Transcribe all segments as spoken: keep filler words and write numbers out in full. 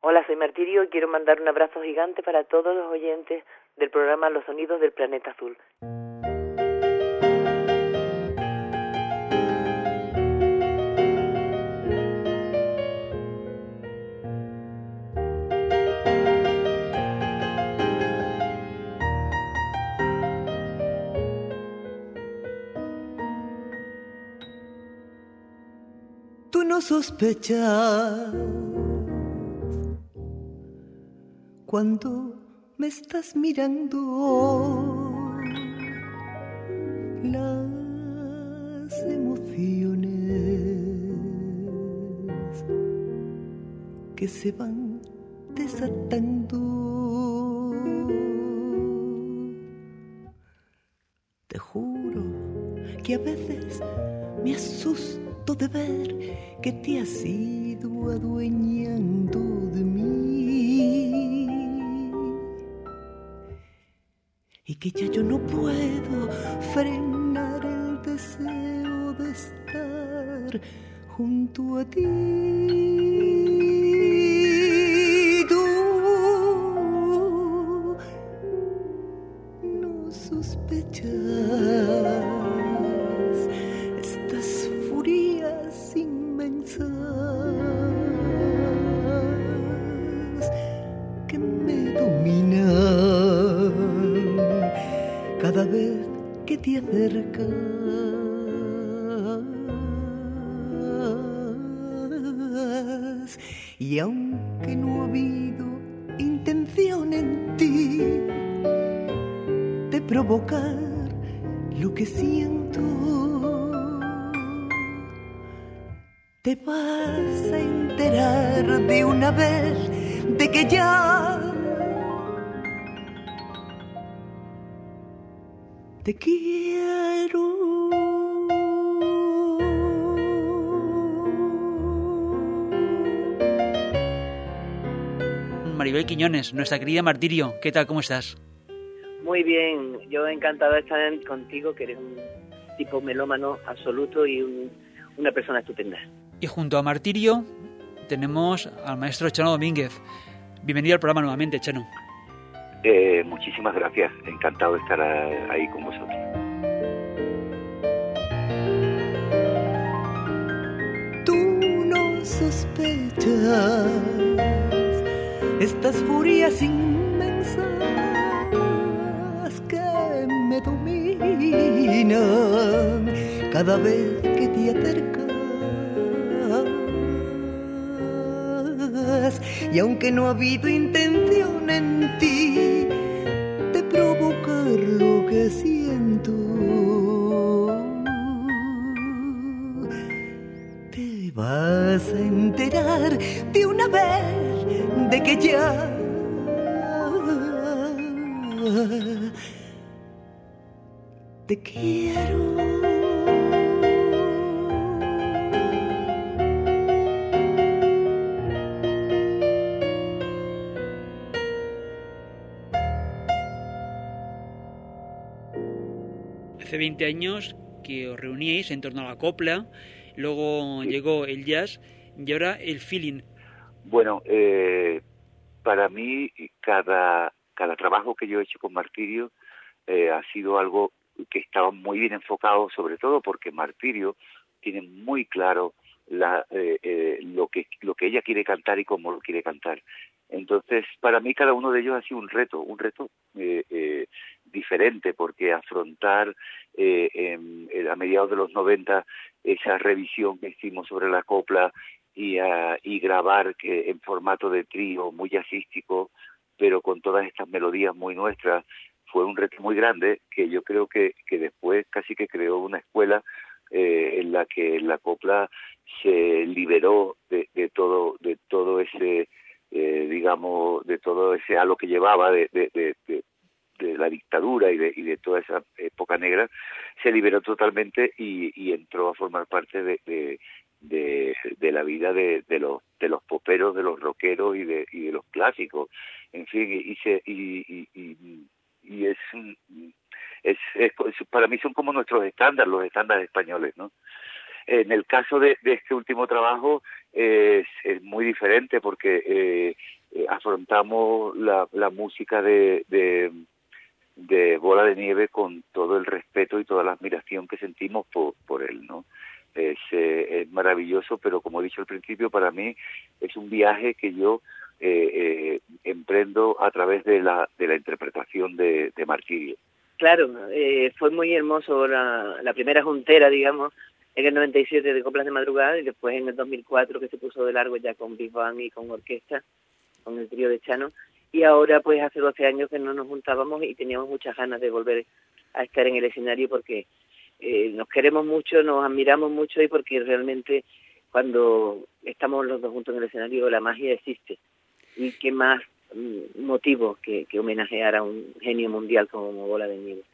Hola, soy Martirio y quiero mandar un abrazo gigante para todos los oyentes del programa Los Sonidos del Planeta Azul. Tú no sospechas cuando me estás mirando las emociones que se van desatando. Te juro que a veces me asusto de ver que te has ido adueñando de mí y que ya yo no puedo frenar el deseo de estar junto a ti. Tú no sospechas estas furias inmensas que me dominan cada vez que te acercas, y aunque no ha habido intención en ti de provocar lo que siento, te vas a enterar de una vez de que ya te quiero. Maribel Quiñones, nuestra querida Martirio, ¿qué tal? ¿Cómo estás? Muy bien, yo encantado de estar contigo, que eres un tipo melómano absoluto y un, una persona estupenda. Y junto a Martirio tenemos al maestro Chano Domínguez. Bienvenido al programa nuevamente, Chano. Eh, muchísimas gracias, encantado de estar ahí con vosotros. Tú no sospechas estas furias inmensas que me dominan cada vez que te acercas, y aunque no ha habido intención en ti de provocar lo que siento, te vas a enterar de una vez de que ya te quiero. Hace veinte años que os reuníais en torno a la copla, luego sí. Llegó el jazz y ahora el feeling. Bueno, eh, para mí cada, cada trabajo que yo he hecho con Martirio eh, ha sido algo que estaba muy bien enfocado, sobre todo porque Martirio tiene muy claro la, eh, eh, lo que lo que ella quiere cantar y cómo lo quiere cantar. Entonces, para mí cada uno de ellos ha sido un reto, un reto eh, eh, diferente, porque afrontar eh, en, en, a mediados de los noventa esa revisión que hicimos sobre la copla y, uh, y grabar que en formato de trío muy jazzístico, pero con todas estas melodías muy nuestras, fue un reto muy grande que yo creo que, que después casi que creó una escuela eh, en la que la copla se liberó de, de todo de todo ese eh, digamos de todo ese halo que llevaba de, de, de, de, de la dictadura y de, y de toda esa época negra, se liberó totalmente y, y entró a formar parte de, de, de, de la vida de, de los de los poperos, de los rockeros y de, y de los clásicos, en fin, y se y, y, y, y es, es, es para mí son como nuestros estándares, los estándares españoles, ¿no? En el caso de, de este último trabajo, es, es muy diferente porque eh, eh, afrontamos la, la música de, de, de Bola de Nieve con todo el respeto y toda la admiración que sentimos por, por él, ¿no? Es, eh, es maravilloso, pero como he dicho al principio, para mí es un viaje que yo eh, eh, emprendo a través de la, de la interpretación de, de Martirio. Claro, eh, fue muy hermoso la, la primera juntera, digamos, en el noventa y siete de Coplas de Madrugada, y después en el dos mil cuatro que se puso de largo ya con Big Bang y con orquesta, con el trío de Chano, y ahora pues hace doce años que no nos juntábamos y teníamos muchas ganas de volver a estar en el escenario porque eh, nos queremos mucho, nos admiramos mucho y porque realmente cuando estamos los dos juntos en el escenario la magia existe. Y qué más mm, motivo que, que homenajear a un genio mundial como Bola de Nieve.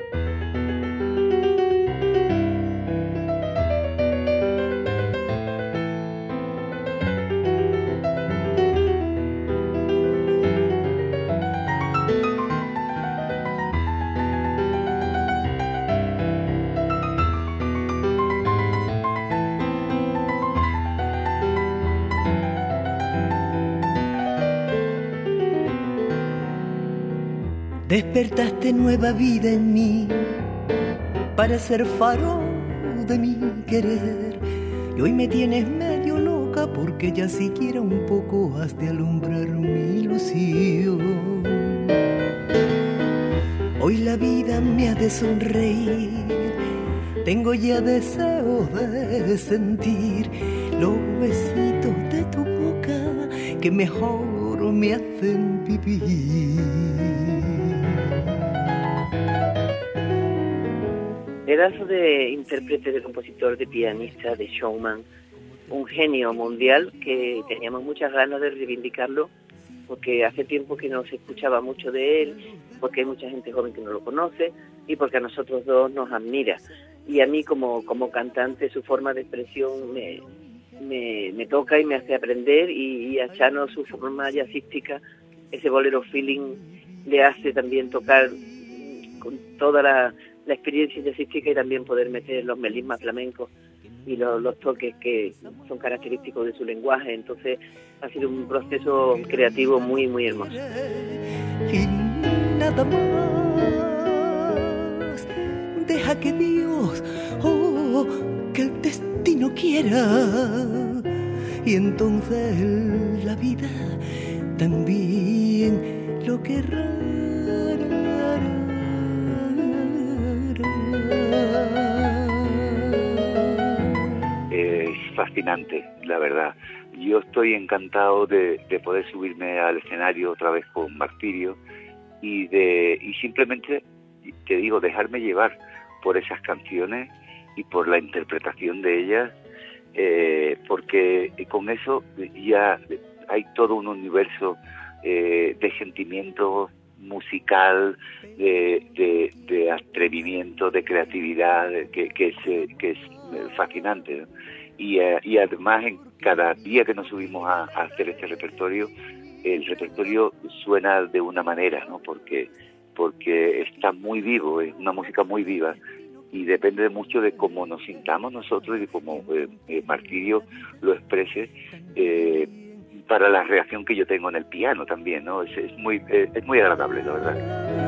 Despertaste nueva vida en mí para ser faro de mi querer. Y hoy me tienes medio loca porque ya siquiera un poco has de alumbrar mi ilusión. Hoy la vida me ha de sonreír, tengo ya deseo de sentir los besitos de tu boca que mejor me hacen vivir. Pedazo de intérprete, de compositor, de pianista, de showman, un genio mundial que teníamos muchas ganas de reivindicarlo porque hace tiempo que no se escuchaba mucho de él, porque hay mucha gente joven que no lo conoce y porque a nosotros dos nos admira. Y a mí como, como cantante su forma de expresión me, me, me toca y me hace aprender y, y a Chano su forma jazzística, ese bolero feeling le hace también tocar con toda la... la experiencia jazzística y también poder meter los melismas flamencos y los, los toques que son característicos de su lenguaje. Entonces ha sido un proceso creativo muy, muy hermoso. Y nada más, deja que Dios, oh, que el destino quiera, y entonces la vida también lo querrá. Es fascinante, la verdad. Yo estoy encantado de, de poder subirme al escenario otra vez con Martirio y de y simplemente, te digo, dejarme llevar por esas canciones y por la interpretación de ellas, eh, porque con eso ya hay todo un universo eh, de sentimientos musical, de, de, de atrevimiento, de creatividad, que, que, es, que es fascinante, ¿no? Y, uh, y además en cada día que nos subimos a, a hacer este repertorio, el repertorio suena de una manera, ¿no? Porque, porque está muy vivo, es una música muy viva y depende mucho de cómo nos sintamos nosotros y de cómo eh, eh, Martirio lo exprese, eh, para la reacción que yo tengo en el piano también, ¿no? Es, es muy es, es muy agradable, la verdad.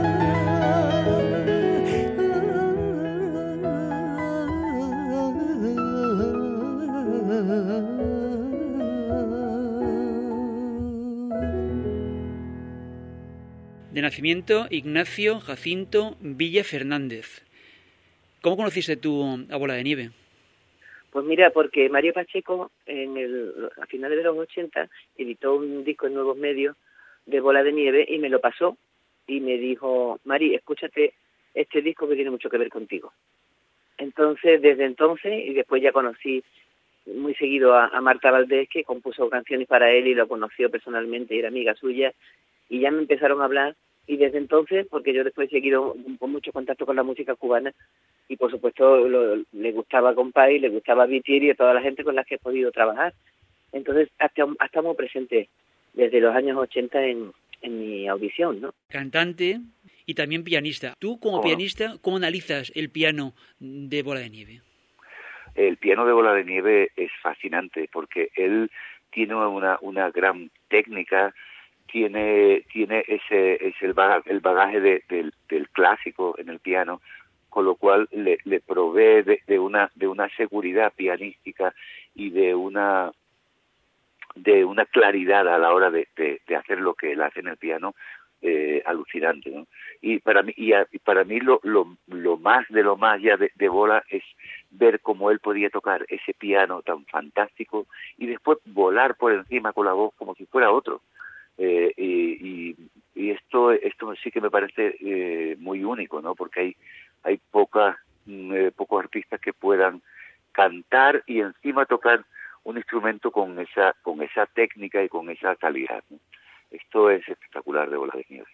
De nacimiento, Ignacio Jacinto Villa Fernández. ¿Cómo conociste tú a Bola de Nieve? Pues mira, porque Mario Pacheco, en el, a finales de los ochenta, editó un disco en Nuevos Medios de Bola de Nieve y me lo pasó y me dijo, Mari, escúchate este disco que tiene mucho que ver contigo. Entonces, desde entonces, y después ya conocí muy seguido a, a Marta Valdés, que compuso canciones para él y lo conoció personalmente, era amiga suya, y ya me empezaron a hablar, y desde entonces, porque yo después he seguido con mucho contacto con la música cubana, y por supuesto lo, le gustaba Compay, le gustaba Vitier y a toda la gente con la que he podido trabajar. Entonces, hasta, hasta estamos presentes desde los años ochenta en, en mi audición, ¿no? Cantante y también pianista. Tú, como ¿Cómo? pianista, ¿cómo analizas el piano de Bola de Nieve? el piano de Bola de Nieve es fascinante porque él tiene una, una gran técnica, tiene tiene ese, ese el bagaje, el bagaje de, del, del clásico en el piano, con lo cual le, le provee de, de una de una seguridad pianística y de una de una claridad a la hora de, de, de hacer lo que él hace en el piano, eh, alucinante, ¿no? Y para mí y, a, y para mí lo, lo lo más de lo más ya de, de Bola es ver cómo él podía tocar ese piano tan fantástico y después volar por encima con la voz como si fuera otro. Eh, y, y, y esto esto sí que me parece eh, muy único, ¿no? Porque hay hay pocas eh, pocos artistas que puedan cantar y encima tocar un instrumento con esa con esa técnica y con esa calidad, ¿no? Esto es espectacular de Bola de Nieve.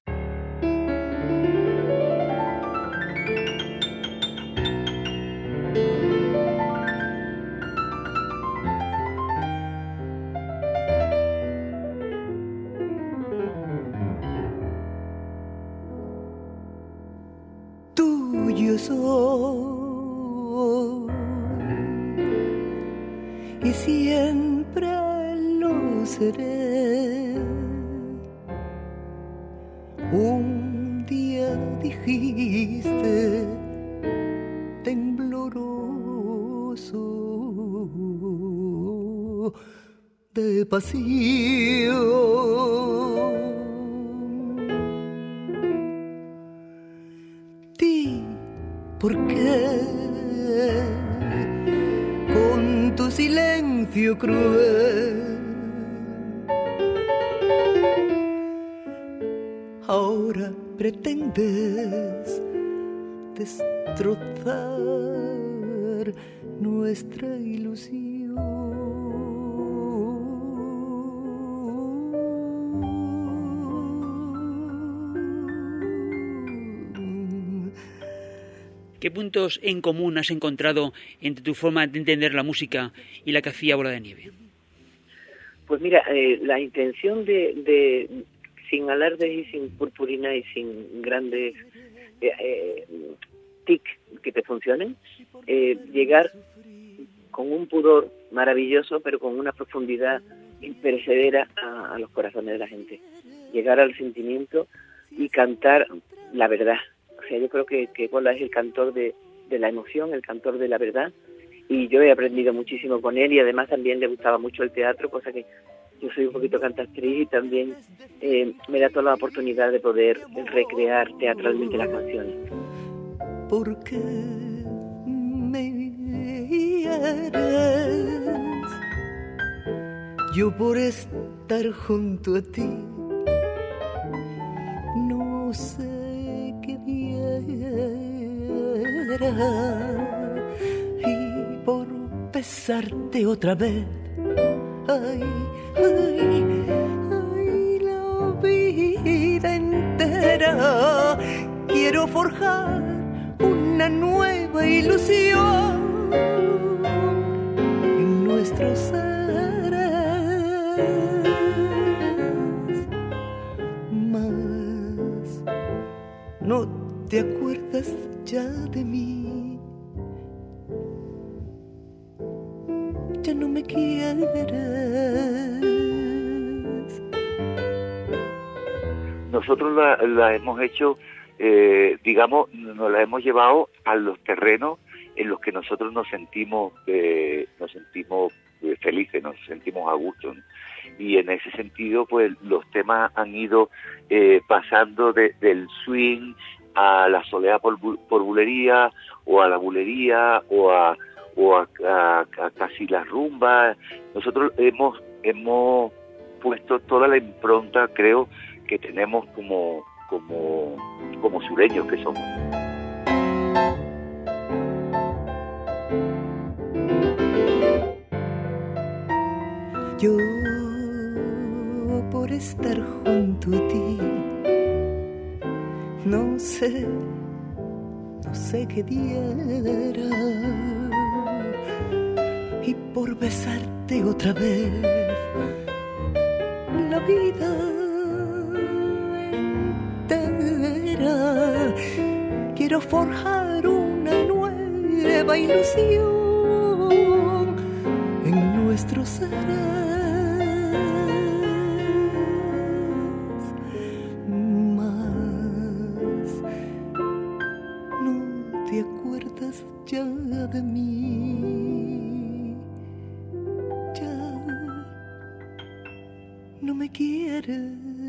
Tuyo soy y siempre lo seré. Un día dijiste tembloroso de pasión, di por qué con tu silencio cruel ahora pretendes destrozar nuestra ilusión. ¿Qué puntos en común has encontrado entre tu forma de entender la música y la que hacía Bola de Nieve? Pues mira, eh, la intención de, de sin alardes y sin purpurina y sin grandes eh, eh, tic que te funcionen, eh, llegar con un pudor maravilloso, pero con una profundidad imperecedera a, a los corazones de la gente. Llegar al sentimiento y cantar la verdad. O sea, yo creo que, que Bola es el cantor de, de la emoción, el cantor de la verdad, y yo he aprendido muchísimo con él, y además también le gustaba mucho el teatro, cosa que yo soy un poquito cantatriz y también eh, me da toda la oportunidad de poder recrear teatralmente las canciones. Porque me hieres, yo por estar junto a ti no sé qué diera, y por besarte otra vez, ay, ay, ay, la vida entera quiero forjar una nueva ilusión en nuestros seres. Mas no te acuerdas ya de mí, ya no me quieres. Nosotros la, la hemos hecho, eh, digamos, nos la hemos llevado a los terrenos en los que nosotros nos sentimos eh, nos sentimos eh, felices, nos sentimos a gusto, ¿no? Y en ese sentido, pues los temas han ido eh, pasando de, del swing a la soleá por, por bulería, o a la bulería, o a o a, a, a casi la rumba. Nosotros hemos hemos puesto toda la impronta, creo, que tenemos como como como sureños que somos. Yo por estar junto a ti no sé, no sé qué diera, y por besarte otra vez la vida entera quiero forjar una nueva ilusión nuestros seres. Mas no te acuerdas ya de mí, ya no me quieres.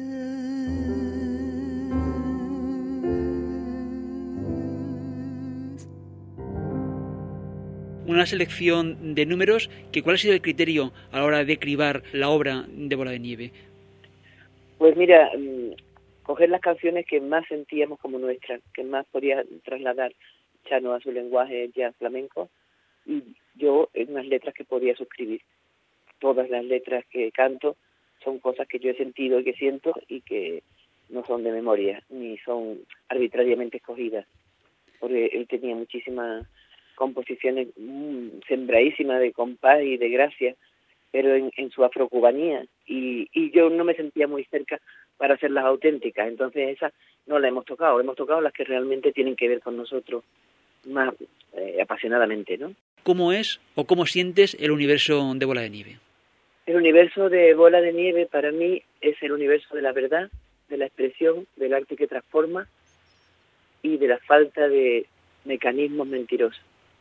Una selección de números, que ¿cuál ha sido el criterio a la hora de cribar la obra de Bola de Nieve? Pues mira, coger las canciones que más sentíamos como nuestras, que más podía trasladar Chano a su lenguaje jazz flamenco, y yo en unas letras que podía suscribir. Todas las letras que canto son cosas que yo he sentido y que siento y que no son de memoria, ni son arbitrariamente escogidas, porque él tenía muchísimas composiciones mmm, sembradísimas de compás y de gracia, pero en, en su afrocubanía, y, y yo no me sentía muy cerca para hacerlas auténticas, entonces esas no las hemos tocado, hemos tocado las que realmente tienen que ver con nosotros más eh, apasionadamente, ¿no? ¿Cómo es o cómo sientes el universo de Bola de Nieve? El universo de Bola de Nieve para mí es el universo de la verdad, de la expresión, del arte que transforma y de la falta de mecanismos mentirosos.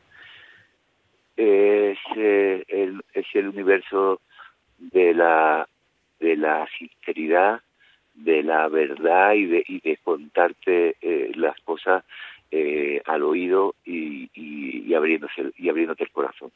Es, eh, el, es el universo de la de la sinceridad, de la verdad y de, y de contarte eh, las cosas eh, al oído y, y, y, abriéndose, y abriéndote el corazón.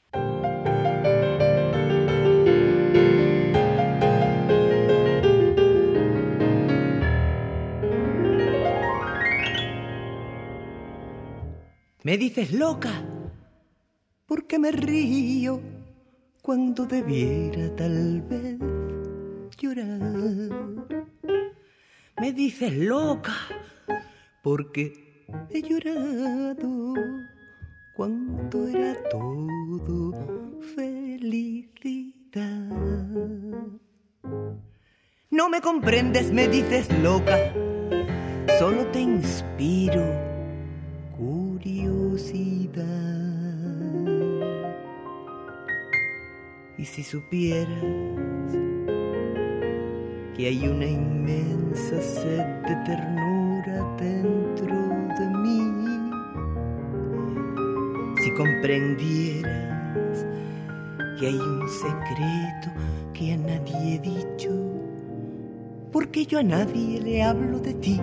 Me dices loca porque me río cuando debiera tal vez llorar. Me dices loca porque he llorado cuando era todo felicidad. No me comprendes, me dices loca, solo te inspiro curiosidad. Y si supieras que hay una inmensa sed de ternura dentro de mí, si comprendieras que hay un secreto que a nadie he dicho, porque yo a nadie le hablo de ti.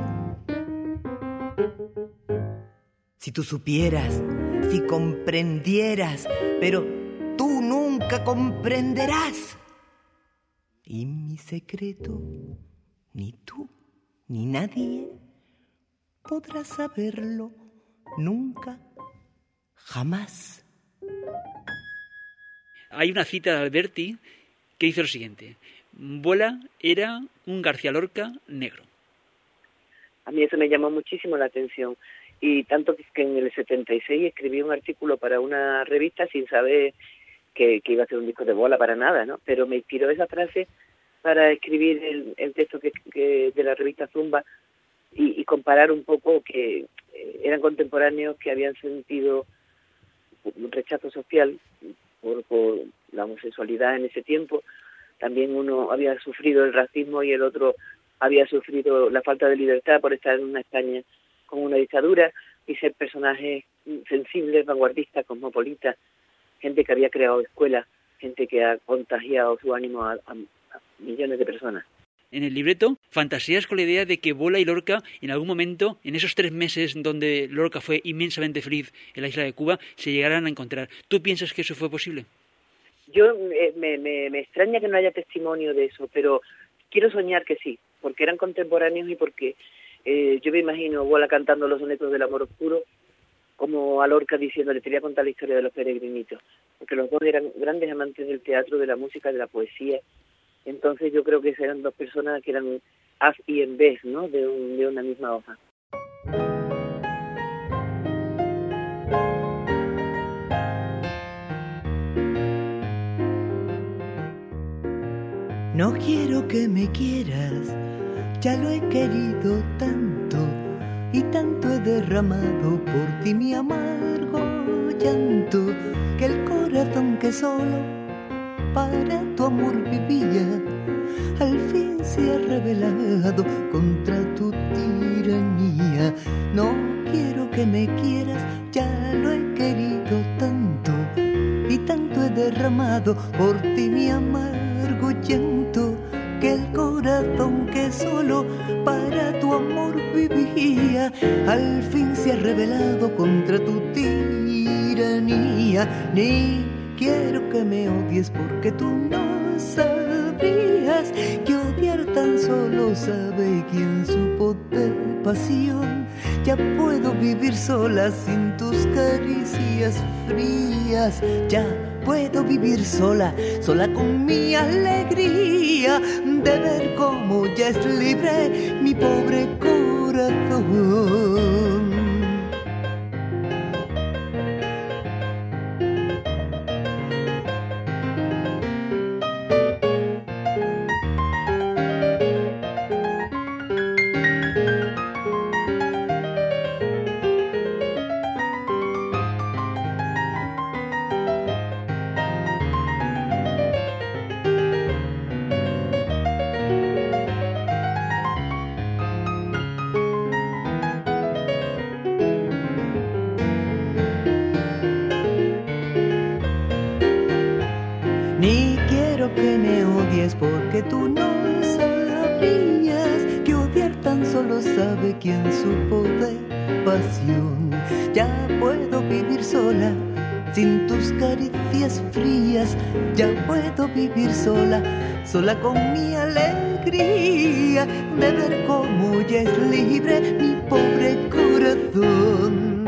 Si tú supieras, si comprendieras, pero tú nunca comprenderás. Y mi secreto, ni tú, ni nadie podrá saberlo nunca, jamás. Hay una cita de Alberti que dice lo siguiente: Bola era un García Lorca negro. A mí eso me llamó muchísimo la atención. Y tanto que en el setenta y seis escribí un artículo para una revista sin saber que, que iba a ser un disco de Bola para nada, ¿no? Pero me inspiró esa frase para escribir el, el texto que, que de la revista Zumba y, y comparar un poco que eh, eran contemporáneos que habían sentido un rechazo social por, por la homosexualidad en ese tiempo. También uno había sufrido el racismo y el otro había sufrido la falta de libertad por estar en una España con una dictadura, y ser personajes sensibles, vanguardistas, cosmopolitas, gente que había creado escuelas, gente que ha contagiado su ánimo a, a, a millones de personas. En el libreto fantaseas con la idea de que Bola y Lorca en algún momento, en esos tres meses donde Lorca fue inmensamente feliz en la isla de Cuba, se llegaran a encontrar. ¿Tú piensas que eso fue posible? Yo eh, me, me, me extraña que no haya testimonio de eso, pero quiero soñar que sí, porque eran contemporáneos y porque Eh, yo me imagino Bola cantando los sonetos del amor oscuro, como a Lorca diciéndole, te voy a contar la historia de los peregrinitos, porque los dos eran grandes amantes del teatro, de la música, de la poesía. Entonces yo creo que eran dos personas que eran haz y en vez, ¿no?, de, un, de una misma hoja. No quiero que me quieras, ya lo he querido tanto y tanto he derramado por ti mi amargo llanto, que el corazón que solo para tu amor vivía, al fin se ha rebelado contra tu tiranía. No quiero que me quieras, ya lo he querido tanto, y tanto he derramado por ti mi amargo llanto, que el corazón que solo para tu amor vivía, al fin se ha rebelado contra tu tiranía. Ni quiero que me odies porque tú no sabrías que odiar tan solo sabe quien supo de pasión. Ya puedo vivir sola sin tus caricias frías, ya puedo vivir sola, sola con mi alegría de ver cómo ya es libre mi pobre corazón. Ni quiero que me odies porque tú no sabrías que odiar tan solo sabe quien supo de pasión. Ya puedo vivir sola sin tus caricias frías, ya puedo vivir sola, sola con mi alegría de ver cómo ya es libre mi pobre corazón.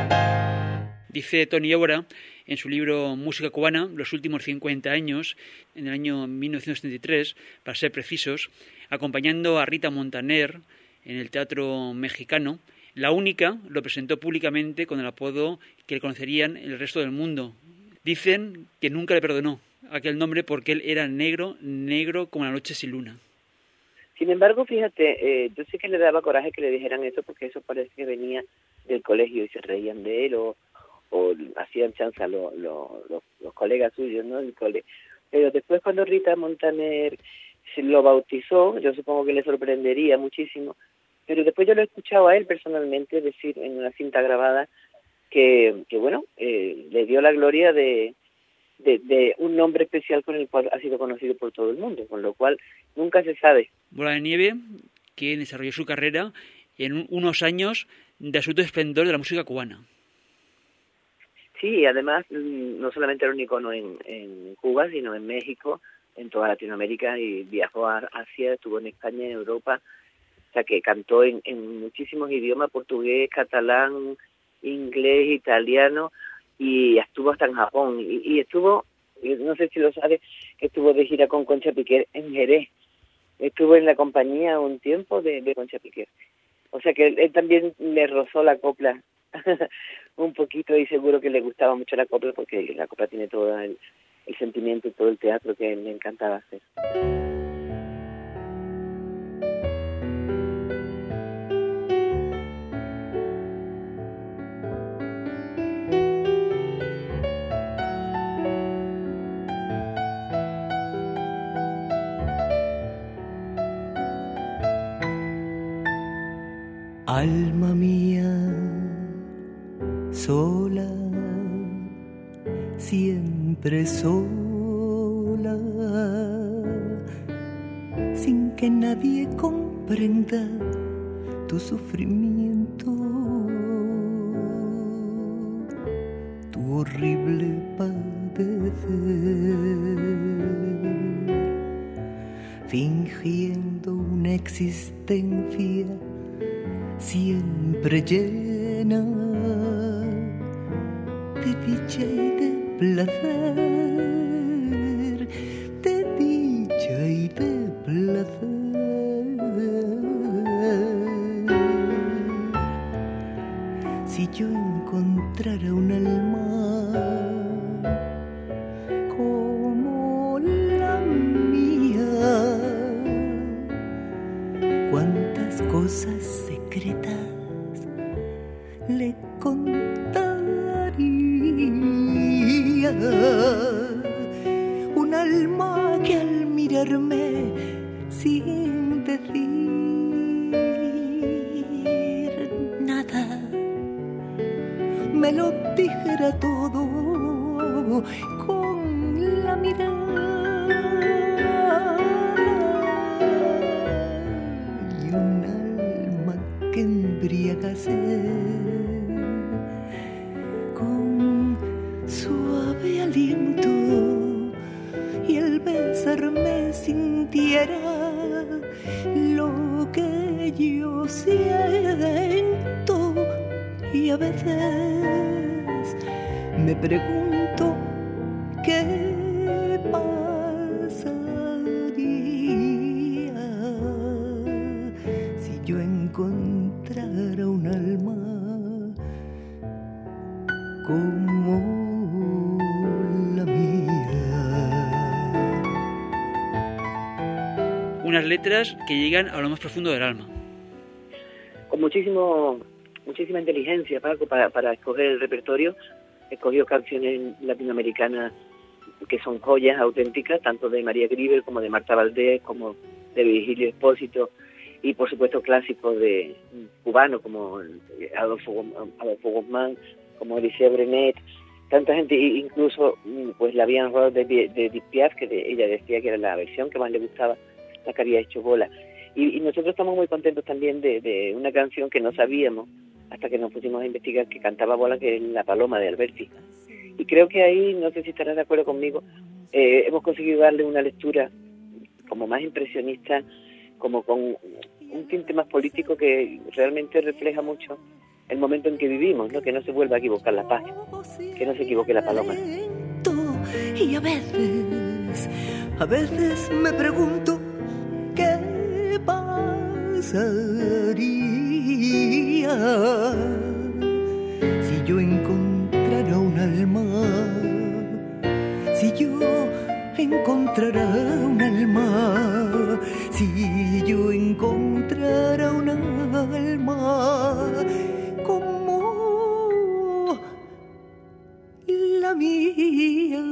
Dice Toni Évora en su libro Música cubana, los últimos cincuenta años, en el año mil novecientos setenta y tres, para ser precisos, acompañando a Rita Montaner en el Teatro Mexicano. La única lo presentó públicamente con el apodo que le conocerían el resto del mundo. Dicen que nunca le perdonó aquel nombre porque él era negro, negro como la noche sin luna. Sin embargo, fíjate, eh, yo sé que le daba coraje que le dijeran eso porque eso parece que venía del colegio y se reían de él o o hacían chanza los, los, los, los colegas suyos, ¿no?, del cole. Pero después cuando Rita Montaner se lo bautizó, yo supongo que le sorprendería muchísimo, pero después yo lo he escuchado a él personalmente decir en una cinta grabada que, que bueno, eh, le dio la gloria de, de, de un nombre especial con el cual ha sido conocido por todo el mundo, con lo cual nunca se sabe. Bola de Nieve, que desarrolló su carrera en unos años de absoluto esplendor de la música cubana. Sí, además no solamente era un icono en, en Cuba, sino en México, en toda Latinoamérica, y viajó a Asia, estuvo en España, en Europa, o sea que cantó en, en muchísimos idiomas, portugués, catalán, inglés, italiano, y estuvo hasta en Japón, y, y estuvo, no sé si lo sabes, estuvo de gira con Concha Piquer en Jerez, estuvo en la compañía un tiempo de, de Concha Piquer, o sea que él, él también le rozó la copla un poquito, y seguro que le gustaba mucho la copla porque la copla tiene todo el, el sentimiento y todo el teatro que me encantaba hacer. Alma mía, sola, siempre sola, sin que nadie comprenda tu sufrimiento, tu horrible padecer, fingiendo una existencia siempre llena de dicha y de placer, de dicha y de placer. Si yo encontrara un alma como la mía, cuántas cosas secretas le contaría. Un alma era todo con la mirada y un alma que embriagase con suave aliento y el besarme sintiera lo que yo siento. Y a veces me pregunto qué pasaría si yo encontrara un alma como la mía. Unas letras que llegan a lo más profundo del alma. Con muchísimo, muchísima inteligencia, Paco, para, para escoger el repertorio. He escogido canciones latinoamericanas que son joyas auténticas, tanto de María Grieber como de Marta Valdés, como de Virgilio Espósito, y por supuesto clásicos de cubanos como Adolfo, Adolfo Guzmán, como Eliseo Brenet, tanta gente, incluso pues la Bien Rose de, de Edith Piaf, que de, ella decía que era la versión que más le gustaba, la que había hecho Bola. Y, y nosotros estamos muy contentos también de, de una canción que no sabíamos hasta que nos pusimos a investigar, que cantaba Bola, que es La Paloma de Alberti. Y creo que ahí, no sé si estarás de acuerdo conmigo, eh, hemos conseguido darle una lectura como más impresionista, como con un tinte más político que realmente refleja mucho el momento en que vivimos, ¿no? Que no se vuelva a equivocar la paz, que no se equivoque la paloma. Y a veces, a veces me pregunto qué pasaría si yo encontrara un alma, si yo encontrara un alma, si yo encontrara un alma como la mía.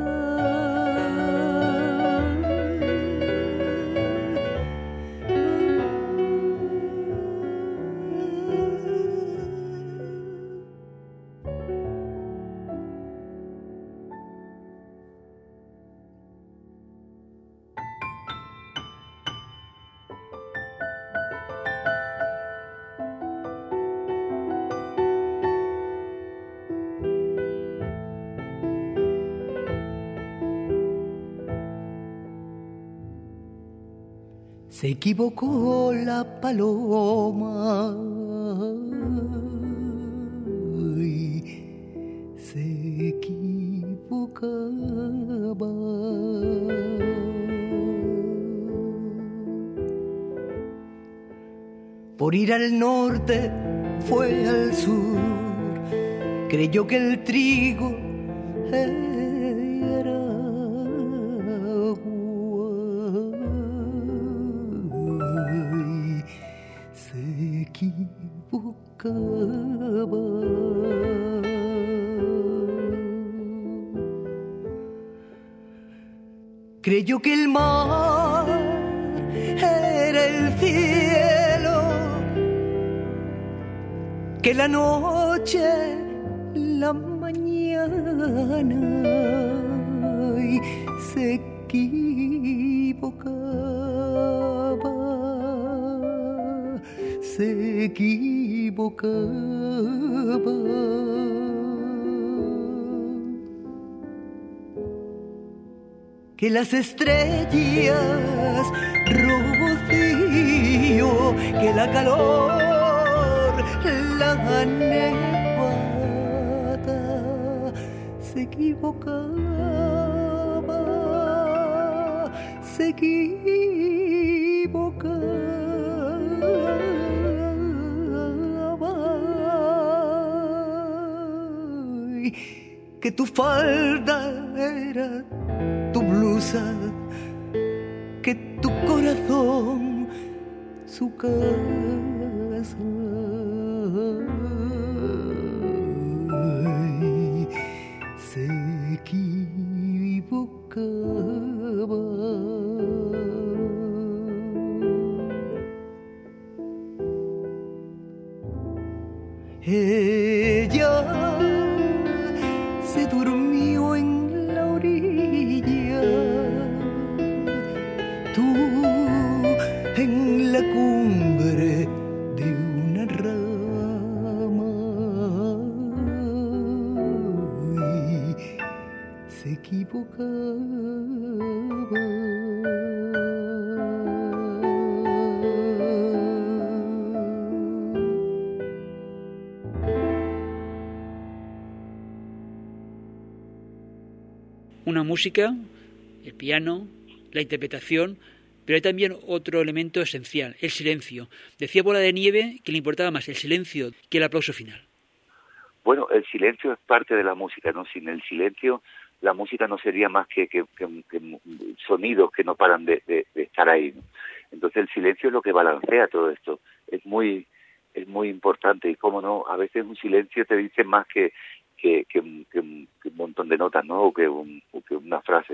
Se equivocó la paloma, y se equivocaba. Por ir al norte fue al sur, creyó que el trigo era creyó que el mar era el cielo, que la noche la mañana, y se equivocaba, se equivocaba. Que las estrellas rocío, que la calor, la nevada, se equivocaba, se equivocaba. Que tu falda era tu blusa, que tu corazón su casa. Ay, se equivocaba. Ella durmió en la orilla, tú en la cumbre de una rama, y se equivocaba. Una música, el piano, la interpretación, pero hay también otro elemento esencial, el silencio. Decía Bola de Nieve que le importaba más el silencio que el aplauso final. Bueno, el silencio es parte de la música, ¿no? Sin el silencio la música no sería más que, que, que, que sonidos que no paran de, de, de estar ahí, ¿no? Entonces el silencio es lo que balancea todo esto. Es muy es muy importante y, cómo no, a veces un silencio te dice más que Que, que, que, que un montón de notas, ¿no? O que, un, o que una frase.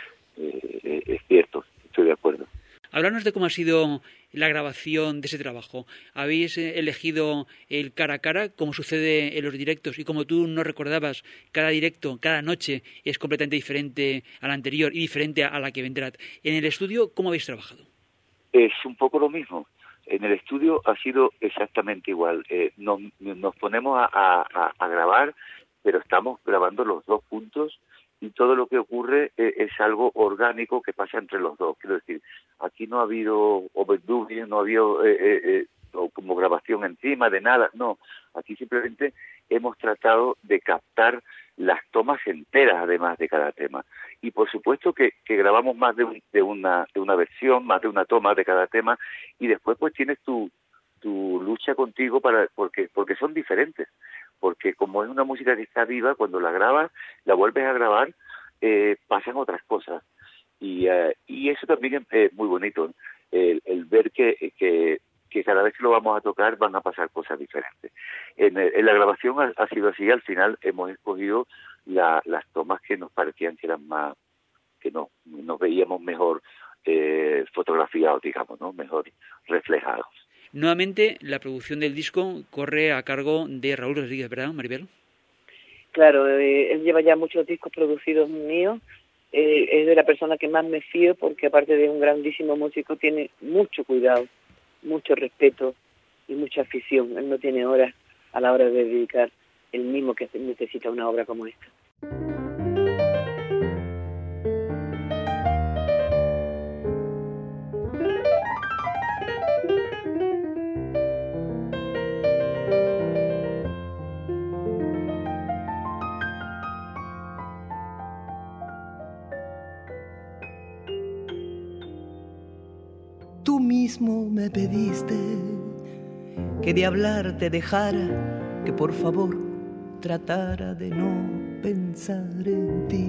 Eh, es cierto, estoy de acuerdo. Háblanos de cómo ha sido la grabación de ese trabajo. ¿Habéis elegido el cara a cara, como sucede en los directos? Y como tú no recordabas, cada directo, cada noche es completamente diferente a la anterior y diferente a la que vendrá. En el estudio, ¿cómo habéis trabajado? Es un poco lo mismo. En el estudio ha sido exactamente igual. Eh, nos, nos ponemos a, a, a grabar, pero estamos grabando los dos puntos y todo lo que ocurre eh, es algo orgánico que pasa entre los dos. Quiero decir, aquí no ha habido overdubbing, no ha habido eh, eh, eh, como grabación encima de nada, no. Aquí simplemente hemos tratado de captar las tomas enteras, además de cada tema. Y por supuesto que, que grabamos más de, un, de, una, de una versión, más de una toma de cada tema, y después pues tienes tu, tu lucha contigo para porque porque son diferentes. Porque como es una música que está viva, cuando la grabas, la vuelves a grabar, eh, pasan otras cosas. Y uh, y eso también es, es muy bonito, el, el ver que, que, que cada vez que lo vamos a tocar van a pasar cosas diferentes. En, en la grabación ha, ha sido así, al final hemos escogido la, las tomas que nos parecían que eran más, que no, nos veíamos mejor eh, fotografiados, digamos, ¿no? Mejor reflejados. Nuevamente, la producción del disco corre a cargo de Raúl Rodríguez, ¿verdad, Maribel? Claro, eh, él lleva ya muchos discos producidos míos, eh, es de la persona que más me fío porque aparte de un grandísimo músico tiene mucho cuidado, mucho respeto y mucha afición. Él no tiene horas a la hora de dedicar el mismo que necesita una obra como esta. Tú mismo me pediste que de hablar te dejara, que por favor tratara de no pensar en ti.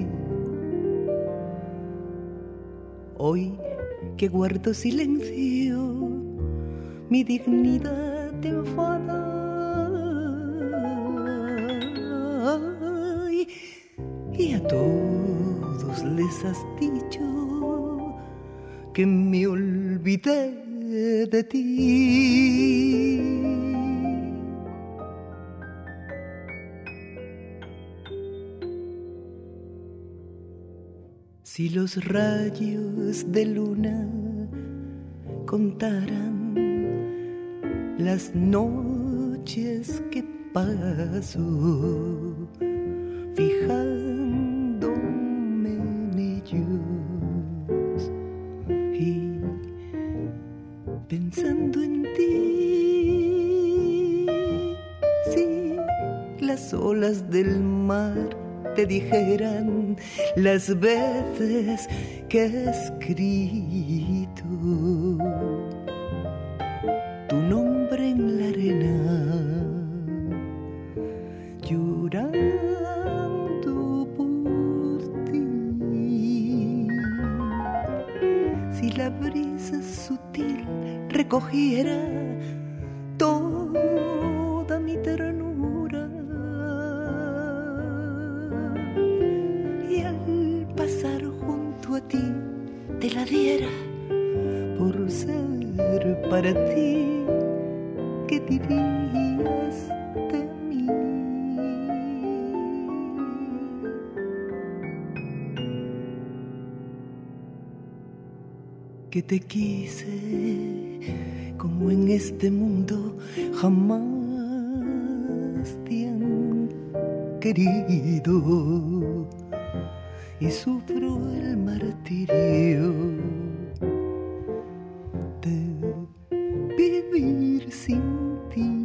Hoy que guardo silencio, mi dignidad te enfada. Ay, y a todos les has dicho que me olvidé de ti. Si los rayos de luna contaran las noches que paso fijándome en ellos y pensando en ti, si las olas del mar te dijeran las veces que he escrito tu nombre en la arena, llorando por ti. Si la brisa sutil recogiera toda mi ternura y al pasar junto a ti te la diera por ser para ti, ¿qué dirías de mí? que te quise como en este mundo jamás te han querido, y sufro el martirio de vivir sin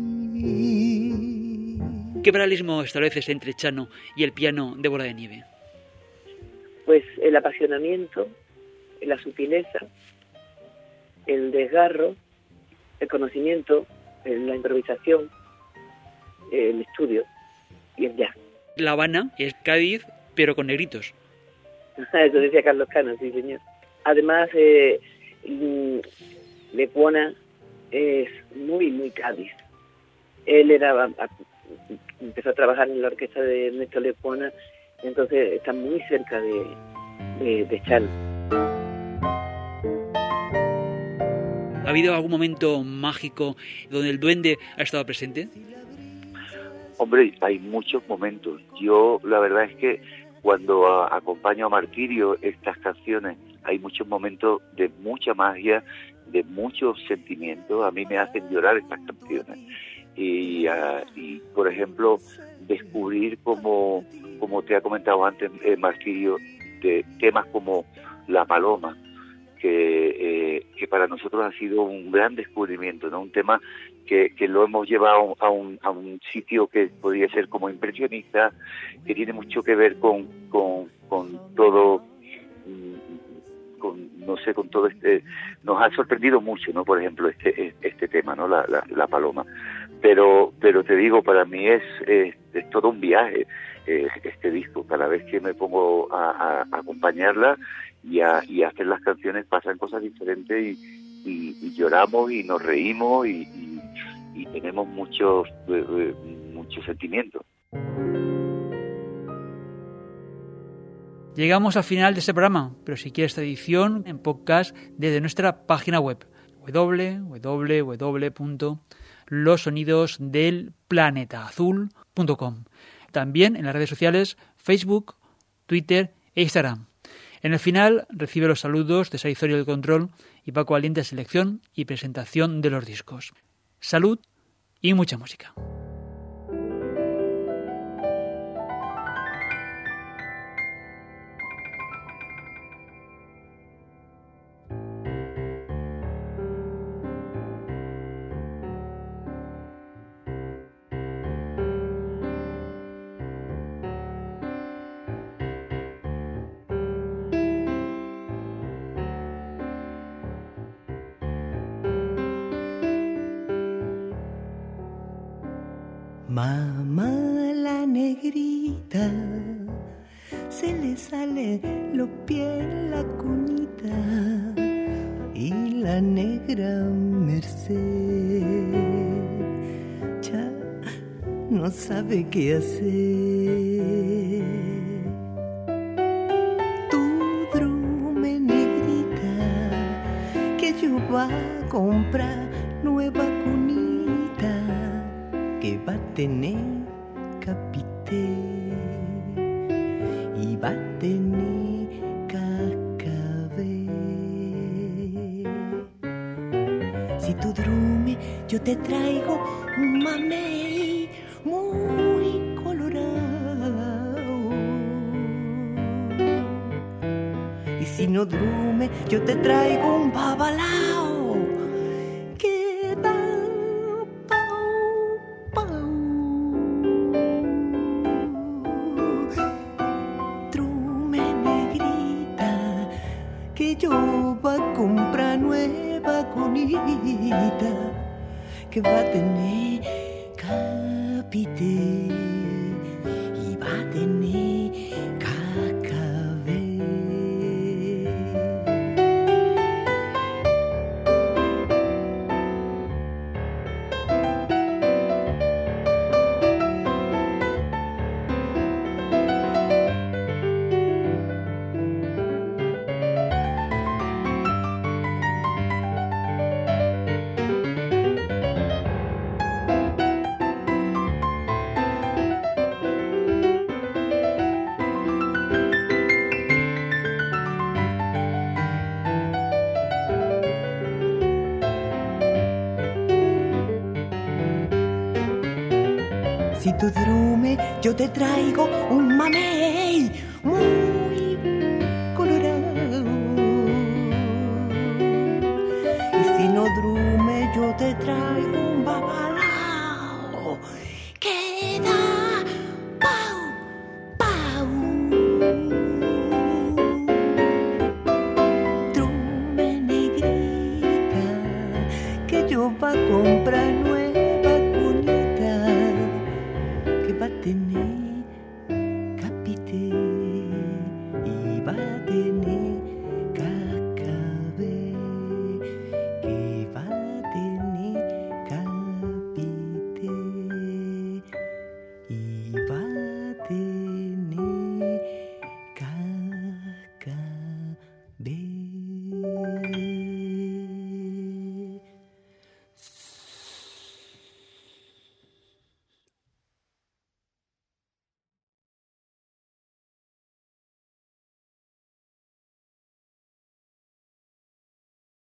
ti. ¿Qué paralelismo estableces entre Chano y el piano de Bola de Nieve? Pues el apasionamiento, la sutileza, el desgarro, el conocimiento, la improvisación, el estudio y el jazz. La Habana es Cádiz, pero con negritos. Eso decía Carlos Cano, sí, señor. Además, eh, Lecuona es muy, muy Cádiz. Él era empezó a trabajar en la orquesta de Ernesto Lecuona, entonces está muy cerca de, de, de Chano. ¿Ha habido algún momento mágico donde el duende ha estado presente? Hombre, hay muchos momentos. Yo, la verdad es que cuando a, acompaño a Martirio estas canciones, hay muchos momentos de mucha magia, de muchos sentimientos. A mí me hacen llorar estas canciones. Y, uh, y por ejemplo, descubrir, como, como te ha comentado antes, eh, Martirio, de temas como La Paloma, que, eh, que para nosotros ha sido un gran descubrimiento, ¿no? Un tema que, que lo hemos llevado a un, a un sitio que podría ser como impresionista, que tiene mucho que ver con, con, con todo, con, no sé, con todo este, nos ha sorprendido mucho, ¿no? Por ejemplo, este, este tema, ¿no? La, la, la Paloma. Pero, pero te digo, para mí es, es, es todo un viaje, eh, este disco. Cada vez que me pongo a, a, a acompañarla y a, y a hacer las canciones, pasan cosas diferentes y, y, y lloramos y nos reímos y, y, y tenemos muchos eh, eh, muchos sentimientos. Llegamos al final de este programa, pero si quieres esta edición en podcast desde nuestra página web doble u doble u doble u punto los sonidos del planeta azul punto com. También en las redes sociales Facebook, Twitter e Instagram. En el final recibe los saludos de Saizorio del Control y Paco Valiente, selección y presentación de los discos. Salud y mucha música. Mamá la negrita, se le sale los pies en la cunita, y la negra Merced ya no sabe qué hacer. Tu drume negrita, que yo va a comprar nueva cunita, que va a tener capité y va a tener cascabel. Si tú drume, yo te traigo un mamey muy colorado. Y si no drume, yo te traigo un babalao que va yo va a comprar nueva cunita, que va a tener capité y va a tener cascabel. Si tú drume, yo te traigo un mamey muy colorado. Y si no drume, yo te traigo un babalao que da pau, pau. Drume, negrita, que yo va a comprar nuevo.